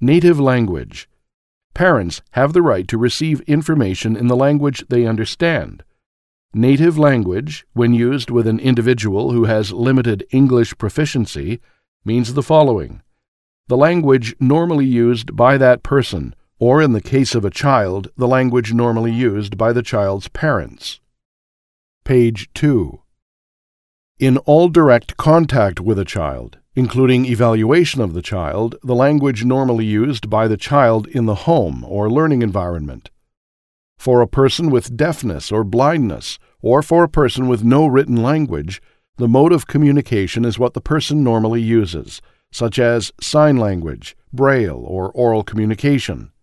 Native language. Parents have the right to receive information in the language they understand. Native language, when used with an individual who has limited English proficiency, means the following: the language normally used by that person, or in the case of a child, the language normally used by the child's parents. Page 2. In all direct contact with a child, including evaluation of the child, the language normally used by the child in the home or learning environment. For a person with deafness or blindness, or for a person with no written language, the mode of communication is what the person normally uses, such as sign language, braille, or oral communication.